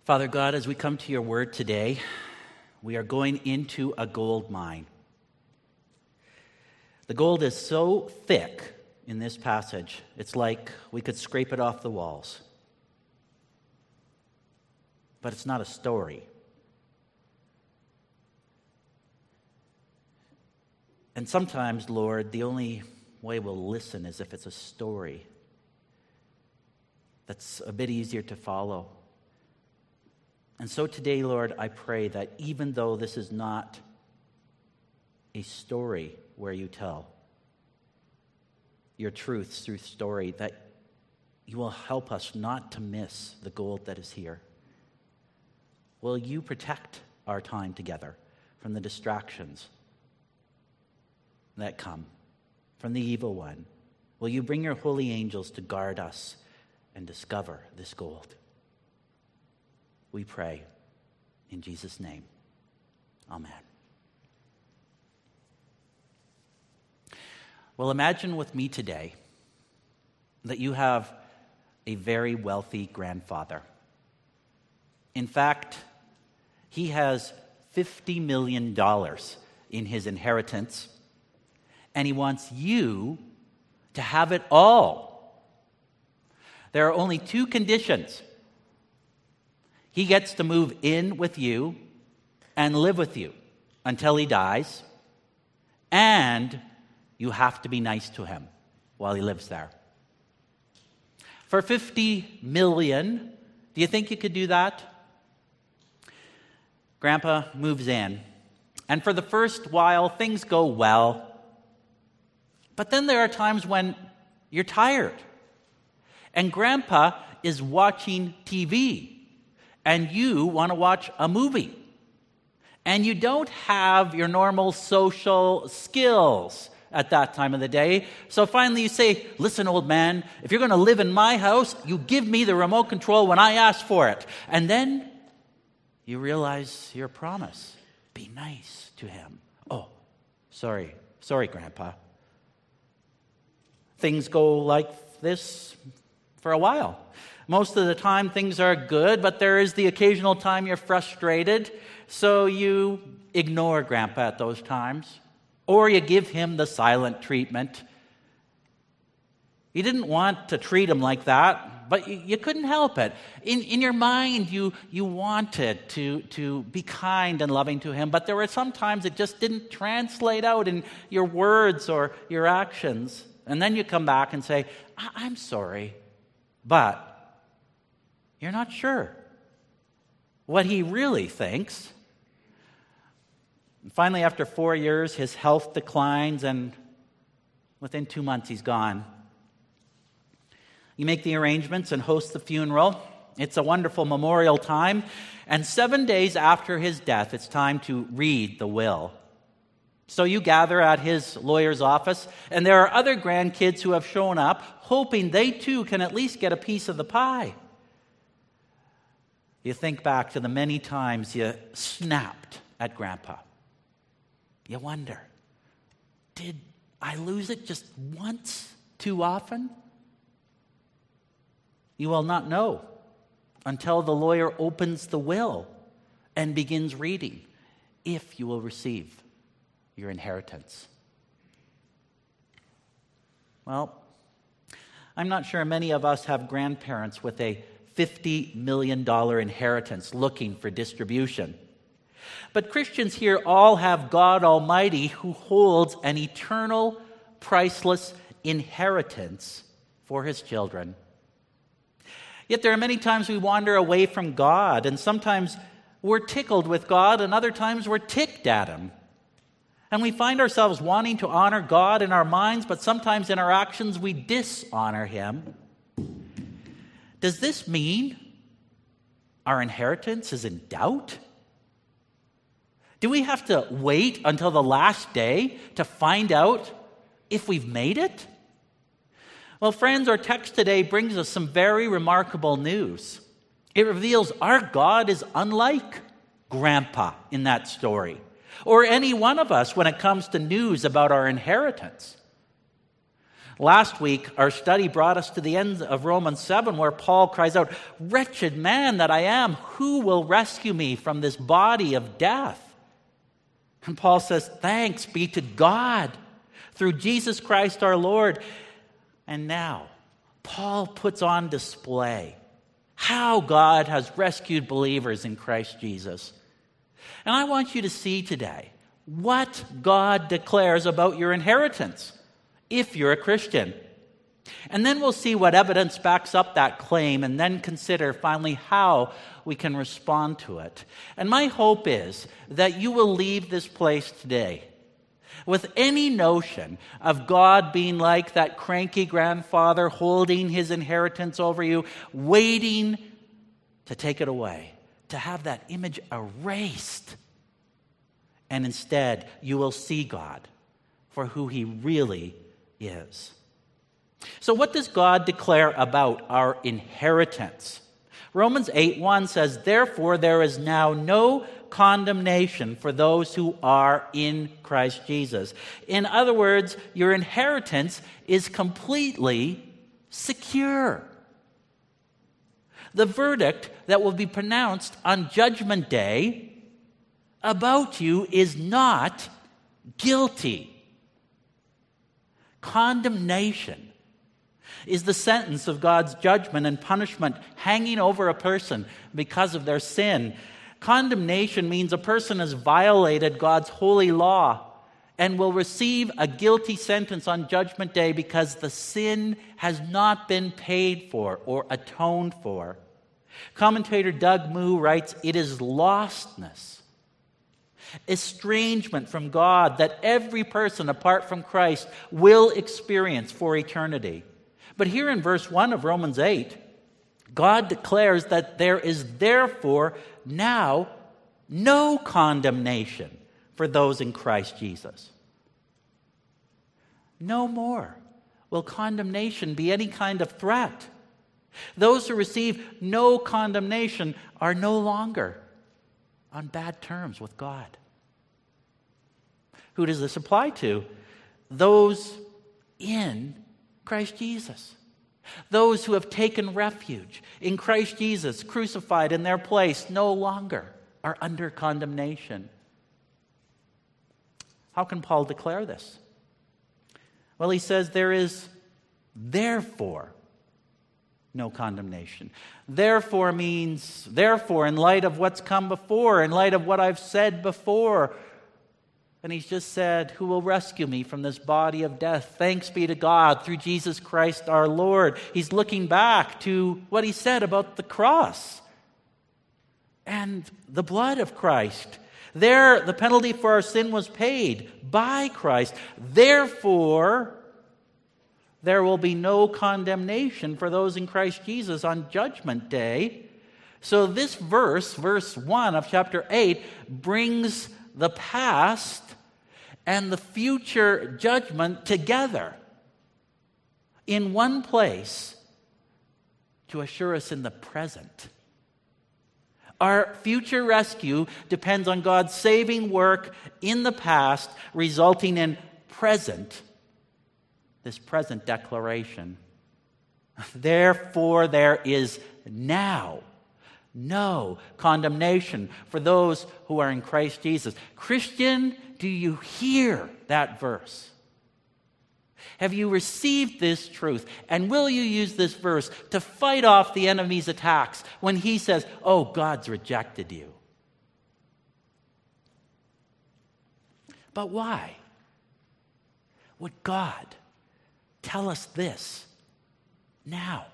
Father God, as we come to your word today, we are going into a gold mine. The gold is so thick in this passage, it's like we could scrape it off the walls. But it's not a story. And sometimes, Lord, the only way we'll listen is if it's a story that's a bit easier to follow. And so today, Lord, I pray that even though this is not a story where you tell your truths through story, that you will help us not to miss the gold that is here. Will you protect our time together from the distractions that come from the evil one? Will you bring your holy angels to guard us and discover this gold? We pray in Jesus' name. Amen. Well, imagine with me today that you have a very wealthy grandfather. In fact, he has $50 million in his inheritance, and he wants you to have it all. There are only two conditions. He gets to move in with you and live with you until he dies, and you have to be nice to him while he lives there. For $50 million, do you think you could do that? Grandpa moves in, and for the first while, things go well. But then there are times when you're tired, and Grandpa is watching TV, and you want to watch a movie, and you don't have your normal social skills at that time of the day. So finally you say, listen, old man, if you're going to live in my house, you give me the remote control when I ask for it. And then you realize your promise. Be nice to him. Oh, sorry, Grandpa. Things go like this for a while. Most of the time things are good, but there is the occasional time you're frustrated, so you ignore Grandpa at those times. Or you give him the silent treatment. You didn't want to treat him like that, but you couldn't help it. In your mind, you wanted to be kind and loving to him, but there were some times it just didn't translate out in your words or your actions. And then you come back and say, I'm sorry, but you're not sure what he really thinks. Finally, after 4 years, his health declines, and within 2 months, he's gone. You make the arrangements and host the funeral. It's a wonderful memorial time. And 7 days after his death, it's time to read the will. So you gather at his lawyer's office, and there are other grandkids who have shown up, hoping they too can at least get a piece of the pie. You think back to the many times you snapped at Grandpa. You wonder, did I lose it just once too often? You will not know until the lawyer opens the will and begins reading if you will receive your inheritance. Well, I'm not sure many of us have grandparents with a $50 million inheritance looking for distribution. But Christians here all have God Almighty who holds an eternal, priceless inheritance for his children. Yet there are many times we wander away from God, and sometimes we're tickled with God, and other times we're ticked at him. And we find ourselves wanting to honor God in our minds, but sometimes in our actions we dishonor him. Does this mean our inheritance is in doubt? Do we have to wait until the last day to find out if we've made it? Well, friends, our text today brings us some very remarkable news. It reveals our God is unlike Grandpa in that story, or any one of us when it comes to news about our inheritance. Last week, our study brought us to the end of Romans 7, where Paul cries out, "Wretched man that I am, who will rescue me from this body of death?" And Paul says, "Thanks be to God through Jesus Christ our Lord." And now, Paul puts on display how God has rescued believers in Christ Jesus. And I want you to see today what God declares about your inheritance if you're a Christian. And then we'll see what evidence backs up that claim, and then consider finally how we can respond to it. And my hope is that you will leave this place today with any notion of God being like that cranky grandfather holding his inheritance over you, waiting to take it away, to have that image erased. And instead, you will see God for who he really is. So what does God declare about our inheritance? Romans 8:1 says, "Therefore there is now no condemnation for those who are in Christ Jesus." In other words, your inheritance is completely secure. The verdict that will be pronounced on Judgment Day about you is not guilty. Condemnation is the sentence of God's judgment and punishment hanging over a person because of their sin. Condemnation means a person has violated God's holy law and will receive a guilty sentence on Judgment Day because the sin has not been paid for or atoned for. Commentator Doug Moo writes, "It is lostness, estrangement from God that every person apart from Christ will experience for eternity." But here in verse 1 of Romans 8, God declares that there is therefore now no condemnation for those in Christ Jesus. No more will condemnation be any kind of threat. Those who receive no condemnation are no longer on bad terms with God. Who does this apply to? Those in Christ Jesus. Those who have taken refuge in Christ Jesus, crucified in their place, no longer are under condemnation. How can Paul declare this? Well, he says there is therefore no condemnation. Therefore means, therefore, in light of what's come before, in light of what I've said before. And he's just said, "Who will rescue me from this body of death? Thanks be to God through Jesus Christ our Lord." He's looking back to what he said about the cross and the blood of Christ. There, the penalty for our sin was paid by Christ. Therefore, there will be no condemnation for those in Christ Jesus on Judgment Day. So this verse 1 of chapter 8, brings the past and the future judgment together in one place to assure us in the present. Our future rescue depends on God's saving work in the past, resulting in this present declaration. Therefore, there is now no condemnation for those who are in Christ Jesus. Christian, do you hear that verse? Have you received this truth? And will you use this verse to fight off the enemy's attacks when he says, "Oh, God's rejected you"? But why would God tell us this now?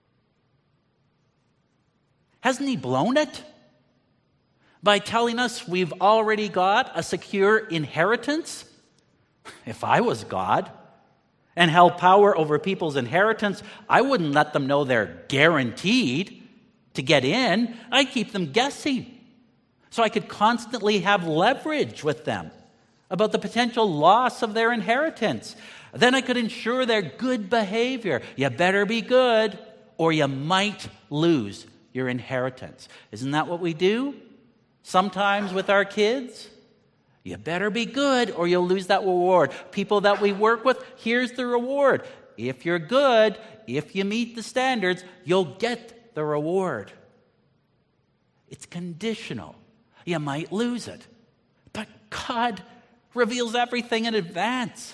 Hasn't he blown it by telling us we've already got a secure inheritance? If I was God and held power over people's inheritance, I wouldn't let them know they're guaranteed to get in. I'd keep them guessing so I could constantly have leverage with them about the potential loss of their inheritance. Then I could ensure their good behavior. You better be good or you might lose your inheritance. Isn't that what we do sometimes with our kids? You better be good or you'll lose that reward. People that we work with, here's the reward. if you're good, if you meet the standards, you'll get the reward. It's conditional. You might lose it. But God reveals everything in advance.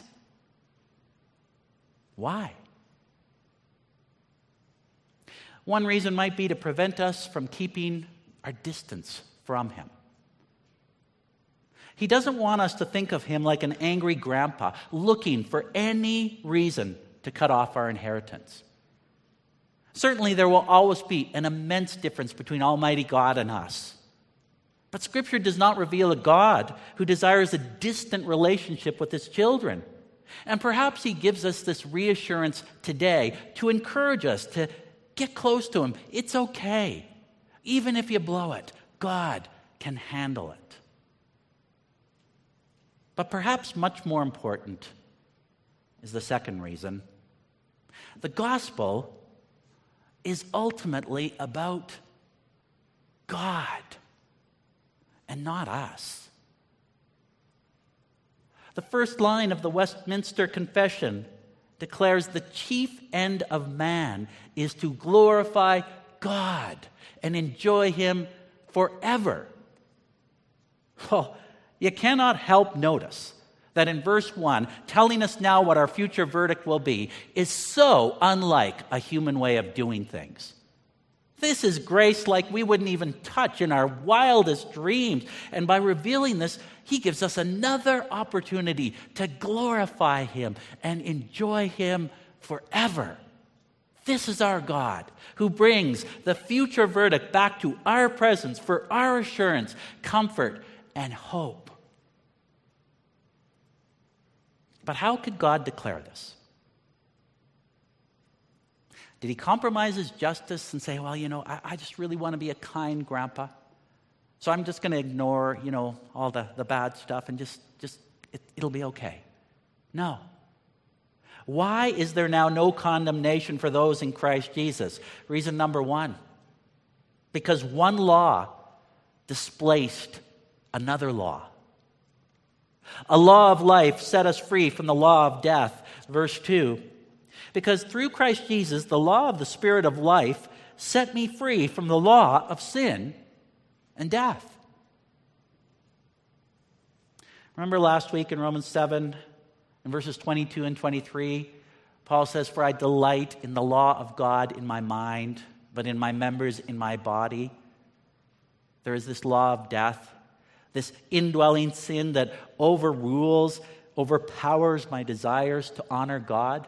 Why? One reason might be to prevent us from keeping our distance from Him. He doesn't want us to think of Him like an angry grandpa looking for any reason to cut off our inheritance. Certainly, there will always be an immense difference between Almighty God and us. But Scripture does not reveal a God who desires a distant relationship with His children. And perhaps He gives us this reassurance today to encourage us to get close to Him. It's okay. Even if you blow it, God can handle it. But perhaps much more important is the second reason. The gospel is ultimately about God and not us. The first line of the Westminster Confession declares the chief end of man is to glorify God and enjoy Him forever. Oh, you cannot help notice that in verse 1, telling us now what our future verdict will be, is so unlike a human way of doing things. This is grace like we wouldn't even touch in our wildest dreams. And by revealing this, He gives us another opportunity to glorify Him and enjoy Him forever. This is our God who brings the future verdict back to our presence for our assurance, comfort, and hope. But how could God declare this? Did He compromise His justice and say, well, I just really want to be a kind grandpa, so I'm just going to ignore, all the bad stuff and it'll be okay? No. Why is there now no condemnation for those in Christ Jesus? Reason number one, because one law displaced another law. A law of life set us free from the law of death. Verse 2, because through Christ Jesus, the law of the Spirit of life set me free from the law of sin and death. Remember last week in Romans 7, in verses 22 and 23, Paul says, for I delight in the law of God in my mind, but in my members, in my body, there is this law of death. This indwelling sin that overpowers my desires to honor God.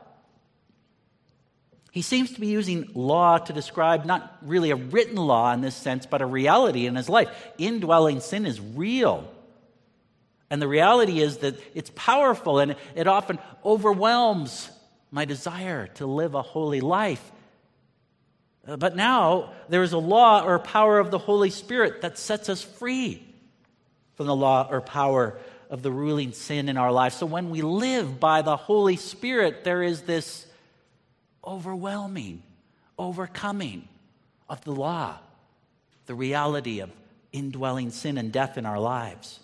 He seems to be using law to describe not really a written law in this sense, but a reality in his life. Indwelling sin is real. And the reality is that it's powerful and it often overwhelms my desire to live a holy life. But now there is a law or power of the Holy Spirit that sets us free from the law or power of the ruling sin in our lives. So when we live by the Holy Spirit, there is this overwhelming, overcoming of the law, the reality of indwelling sin and death in our lives.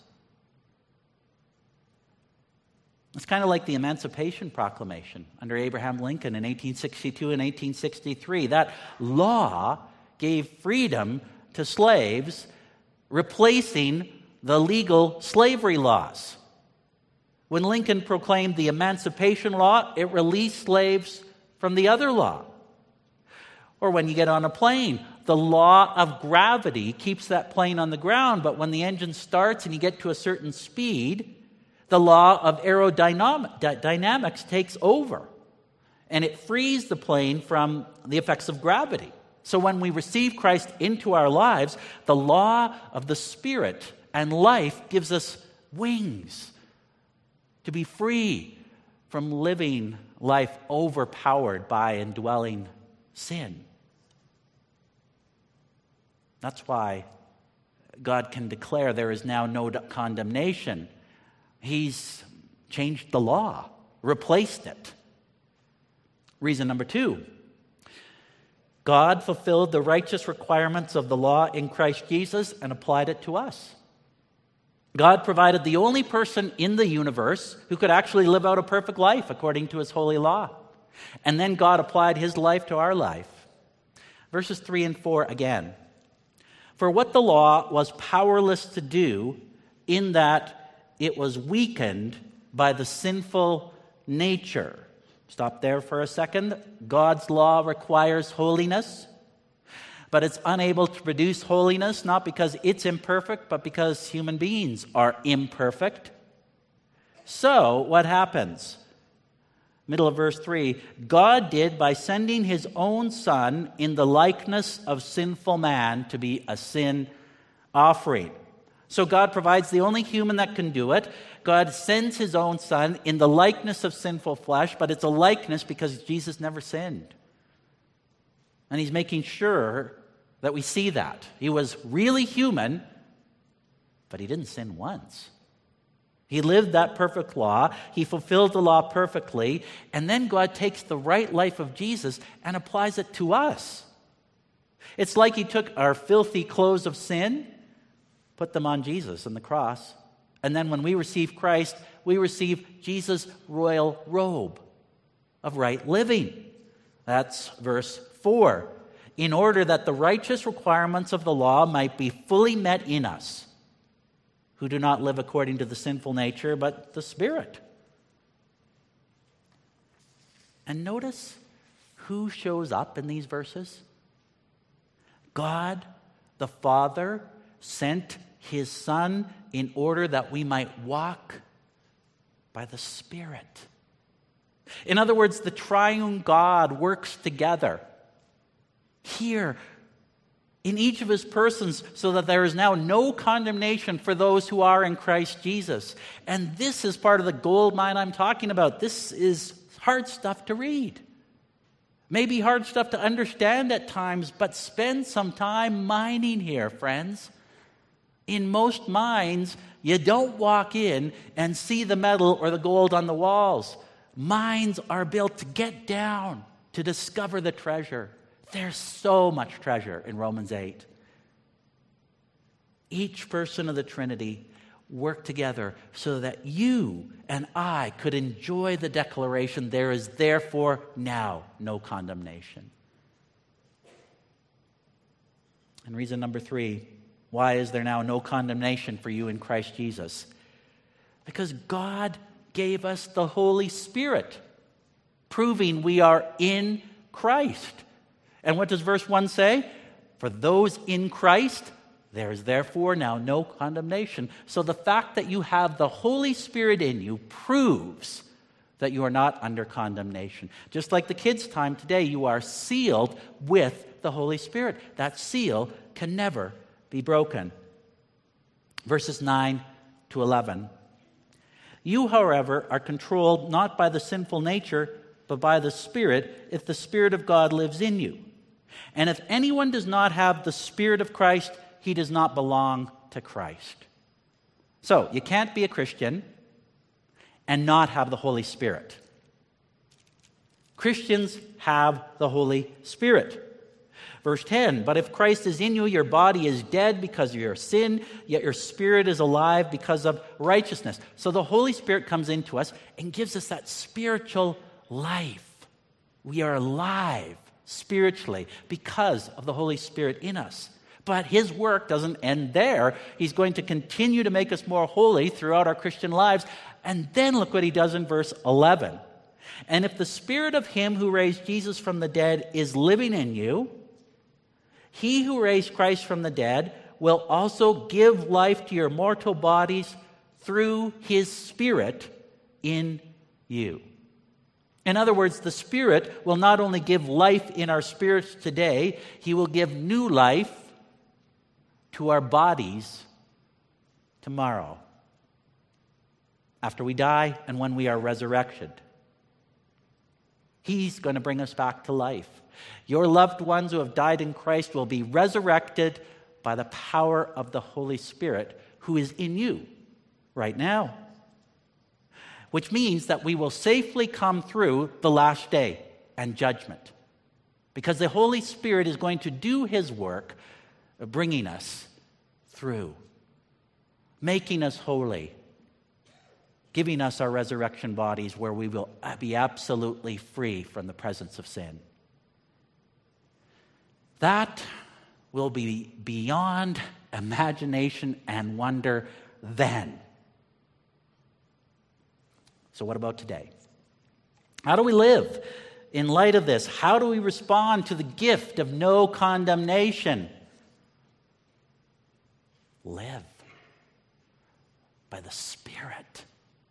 It's kind of like the Emancipation Proclamation under Abraham Lincoln in 1862 and 1863. That law gave freedom to slaves, replacing the legal slavery laws. When Lincoln proclaimed the Emancipation Law, it released slaves from the other law. Or when you get on a plane, the law of gravity keeps that plane on the ground, but when the engine starts and you get to a certain speed, the law of aerodynamics takes over, and it frees the plane from the effects of gravity. So when we receive Christ into our lives, the law of the Spirit and life gives us wings to be free from living life overpowered by indwelling sin. That's why God can declare there is now no condemnation. He's changed the law, replaced it. Reason number 2. God fulfilled the righteous requirements of the law in Christ Jesus and applied it to us. God provided the only person in the universe who could actually live out a perfect life according to His holy law. And then God applied his life to our life. Verses 3 and 4 again. For what the law was powerless to do, in that it was weakened by the sinful nature. Stop there for a second. God's law requires holiness, but it's unable to produce holiness, not because it's imperfect, but because human beings are imperfect. So, what happens? Middle of verse 3, God did by sending his own Son in the likeness of sinful man to be a sin offering. So God provides the only human that can do it. God sends his own Son in the likeness of sinful flesh, but it's a likeness because Jesus never sinned. And he's making sure that we see that. He was really human, but he didn't sin once. He lived that perfect law. He fulfilled the law perfectly. And then God takes the right life of Jesus and applies it to us. It's like he took our filthy clothes of sin, put them on Jesus on the cross. And then when we receive Christ, we receive Jesus' royal robe of right living. That's verse 4. In order that the righteous requirements of the law might be fully met in us, who do not live according to the sinful nature, but the Spirit. And notice who shows up in these verses. God, the Father, sent his Son in order that we might walk by the Spirit. In other words, the triune God works together here in each of his persons, so that there is now no condemnation for those who are in Christ Jesus. And this is part of the gold mine I'm talking about. This is hard stuff to read. Maybe hard stuff to understand at times, but spend some time mining here, friends. In most mines, you don't walk in and see the metal or the gold on the walls. Mines are built to get down, to discover the treasure. There's so much treasure in Romans 8. Each person of the Trinity worked together so that you and I could enjoy the declaration, there is therefore now no condemnation. And reason number 3, why is there now no condemnation for you in Christ Jesus? Because God gave us the Holy Spirit, proving we are in Christ. And what does verse 1 say? For those in Christ, there is therefore now no condemnation. So the fact that you have the Holy Spirit in you proves that you are not under condemnation. Just like the kids' time today, you are sealed with the Holy Spirit. That seal can never be broken. Verses 9 to 11. You, however, are controlled not by the sinful nature, but by the Spirit, if the Spirit of God lives in you. And if anyone does not have the Spirit of Christ, he does not belong to Christ. So, you can't be a Christian and not have the Holy Spirit. Christians have the Holy Spirit. Verse 10, but if Christ is in you, your body is dead because of your sin, yet your spirit is alive because of righteousness. So the Holy Spirit comes into us and gives us that spiritual life. We are alive spiritually because of the Holy Spirit in us. But his work doesn't end there. He's going to continue to make us more holy throughout our Christian lives. And then look what he does in verse 11. And if the Spirit of him who raised Jesus from the dead is living in you, he who raised Christ from the dead will also give life to your mortal bodies through his Spirit in you. In other words, the Spirit will not only give life in our spirits today, he will give new life to our bodies tomorrow, after we die and when we are resurrected. He's going to bring us back to life. Your loved ones who have died in Christ will be resurrected by the power of the Holy Spirit who is in you right now. Which means that we will safely come through the last day and judgment. Because the Holy Spirit is going to do his work of bringing us through, making us holy. giving us our resurrection bodies where we will be absolutely free from the presence of sin. That will be beyond imagination and wonder then. So what about today? How do we live in light of this? How do we respond to the gift of no condemnation? Live by the Spirit.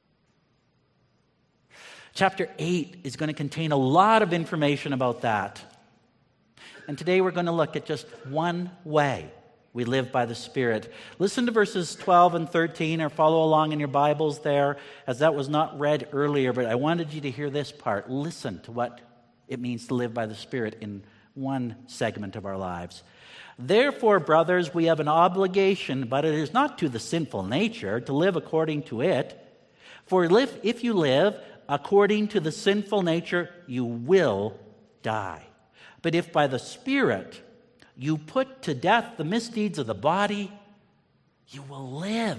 Chapter 8 is going to contain a lot of information about that. And today we're going to look at just one way we live by the Spirit. Listen to verses 12 and 13, or follow along in your Bibles there, as that was not read earlier, but I wanted you to hear this part. Listen to what it means to live by the Spirit in one segment of our lives. Therefore, brothers, we have an obligation, but it is not to the sinful nature, to live according to it. For if you live according to the sinful nature, you will die. But if by the Spirit you put to death the misdeeds of the body, you will live.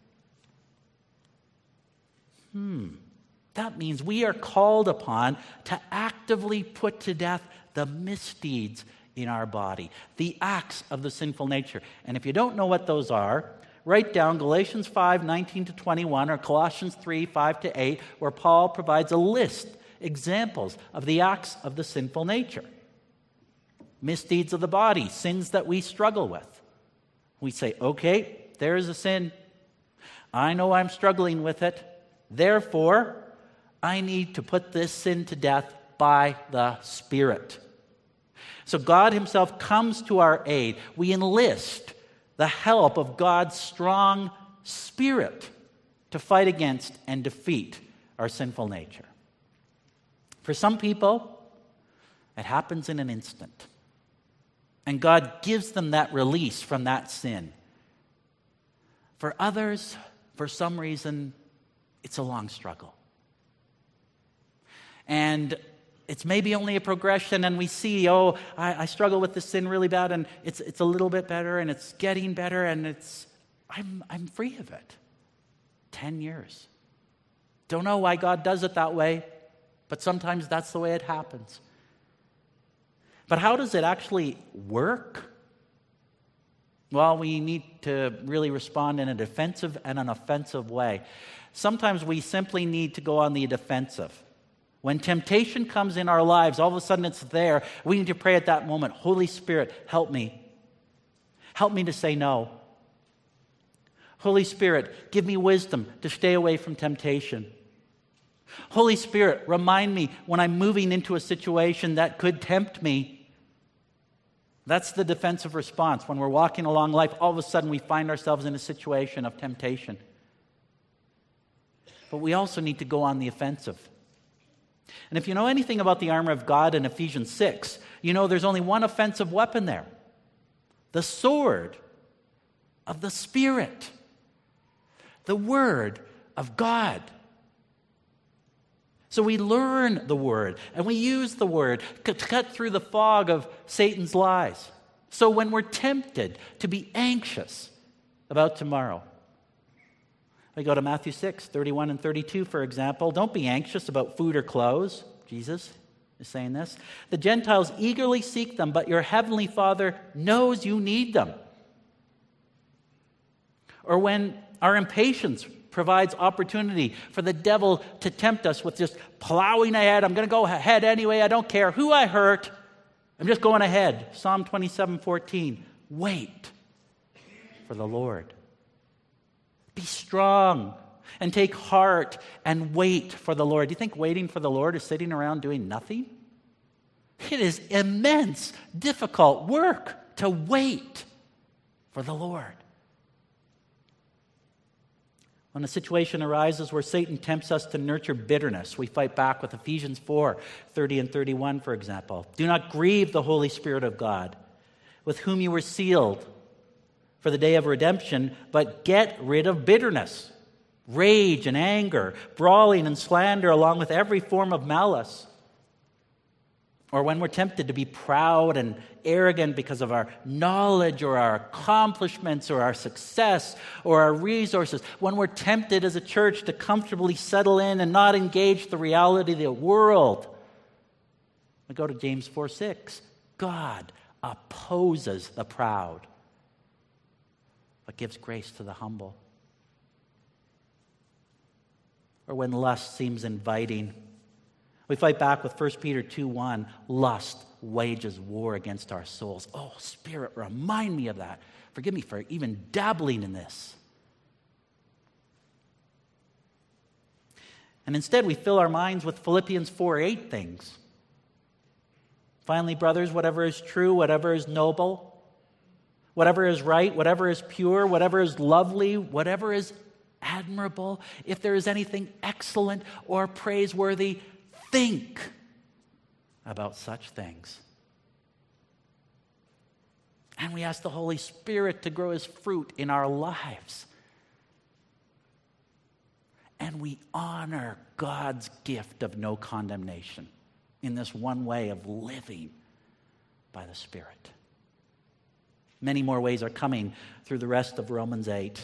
That means we are called upon to actively put to death the misdeeds in our body, the acts of the sinful nature. And if you don't know what those are, write down Galatians 5, 19 to 21, or Colossians 3, 5 to 8, where Paul provides a list, examples of the acts of the sinful nature. Misdeeds of the body, sins that we struggle with. We say, okay, there's a sin. I know I'm struggling with it. Therefore, I need to put this sin to death by the Spirit. So God himself comes to our aid. We enlist the help of God's strong Spirit to fight against and defeat our sinful nature. For some people, it happens in an instant. And God gives them that release from that sin. For others, for some reason, it's a long struggle. And it's maybe only a progression, and we see, I struggle with this sin really bad, and it's a little bit better, and it's getting better, and I'm free of it. 10 years. Don't know why God does it that way, but sometimes that's the way it happens. But how does it actually work? Well, we need to really respond in a defensive and an offensive way. Sometimes we simply need to go on the defensive. When temptation comes in our lives, all of a sudden it's there. We need to pray at that moment, Holy Spirit, help me. Help me to say no. Holy Spirit, give me wisdom to stay away from temptation. Holy Spirit, remind me when I'm moving into a situation that could tempt me. That's the defensive response. When we're walking along life, all of a sudden we find ourselves in a situation of temptation. But we also need to go on the offensive. And if you know anything about the armor of God in Ephesians 6, you know there's only one offensive weapon there. The sword of the Spirit. The Word of God. So we learn the Word, and we use the Word to cut through the fog of Satan's lies. So when we're tempted to be anxious about tomorrow, we go to Matthew 6, 31 and 32, for example. Don't be anxious about food or clothes. Jesus is saying this. The Gentiles eagerly seek them, but your heavenly Father knows you need them. Or when our impatience provides opportunity for the devil to tempt us with just plowing ahead. I'm going to go ahead anyway. I don't care who I hurt. I'm just going ahead. Psalm 27:14. Wait for the Lord. Be strong and take heart and wait for the Lord. Do you think waiting for the Lord is sitting around doing nothing? It is immense, difficult work to wait for the Lord. When a situation arises where Satan tempts us to nurture bitterness, we fight back with Ephesians 4, 30 and 31, for example. Do not grieve the Holy Spirit of God, with whom you were sealed for the day of redemption, but get rid of bitterness, rage and anger, brawling and slander, along with every form of malice. Or when we're tempted to be proud and arrogant because of our knowledge or our accomplishments or our success or our resources. When we're tempted as a church to comfortably settle in and not engage the reality of the world. We go to James 4:6. God opposes the proud, but gives grace to the humble. Or when lust seems inviting, we fight back with 1 Peter 2:1. Lust wages war against our souls. Oh, Spirit, remind me of that. Forgive me for even dabbling in this. And instead, we fill our minds with Philippians 4:8 things. Finally, brothers, whatever is true, whatever is noble, whatever is right, whatever is pure, whatever is lovely, whatever is admirable, if there is anything excellent or praiseworthy, think about such things. And we ask the Holy Spirit to grow His fruit in our lives. And we honor God's gift of no condemnation in this one way of living by the Spirit. Many more ways are coming through the rest of Romans 8.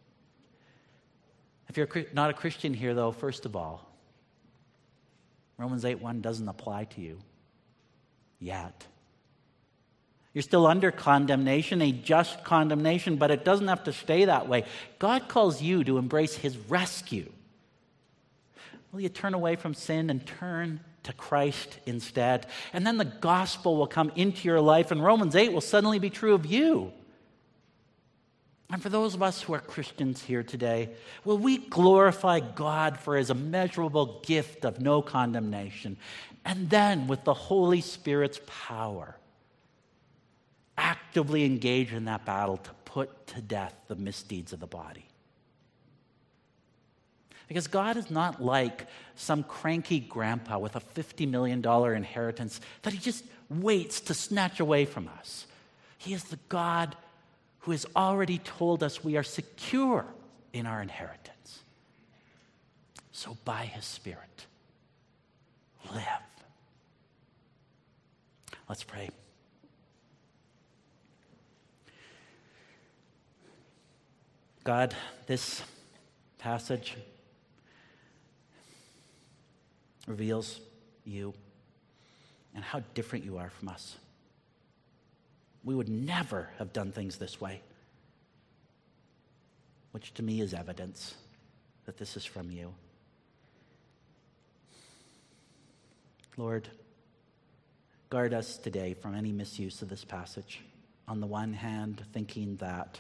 If you're not a Christian here, though, first of all, Romans 8:1 doesn't apply to you yet. You're still under condemnation, a just condemnation, but it doesn't have to stay that way. God calls you to embrace His rescue. Will you turn away from sin and turn to Christ instead? And then the gospel will come into your life, and Romans 8 will suddenly be true of you. And for those of us who are Christians here today, will we glorify God for His immeasurable gift of no condemnation, and then with the Holy Spirit's power, actively engage in that battle to put to death the misdeeds of the body? Because God is not like some cranky grandpa with a $50 million inheritance that He just waits to snatch away from us. He is the God who has already told us we are secure in our inheritance. So by His Spirit, live. Let's pray. God, this passage reveals You and how different You are from us. We would never have done things this way, which to me is evidence that this is from You. Lord, guard us today from any misuse of this passage. On the one hand, thinking that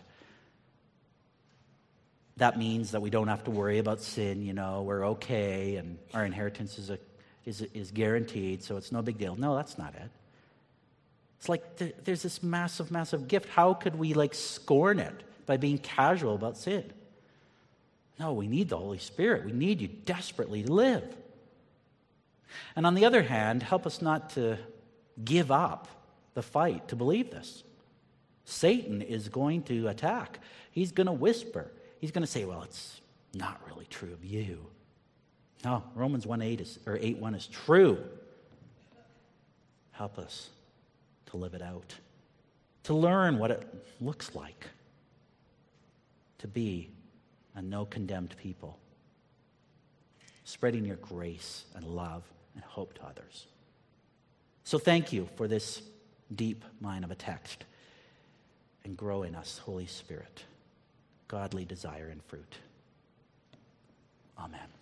means that we don't have to worry about sin, we're okay, and our inheritance is guaranteed, so it's no big deal. No, that's not it. It's like there's this massive, massive gift. How could we scorn it by being casual about sin? No, we need the Holy Spirit. We need You desperately to live. And on the other hand, help us not to give up the fight to believe this. Satan is going to attack. He's going to whisper. He's going to say, well, it's not really true of you. No, Romans 8:1 is true. Help us to live it out, to learn what it looks like to be a no-condemned people, spreading Your grace and love and hope to others. So thank You for this deep mine of a text, and grow in us, Holy Spirit, godly desire and fruit. Amen.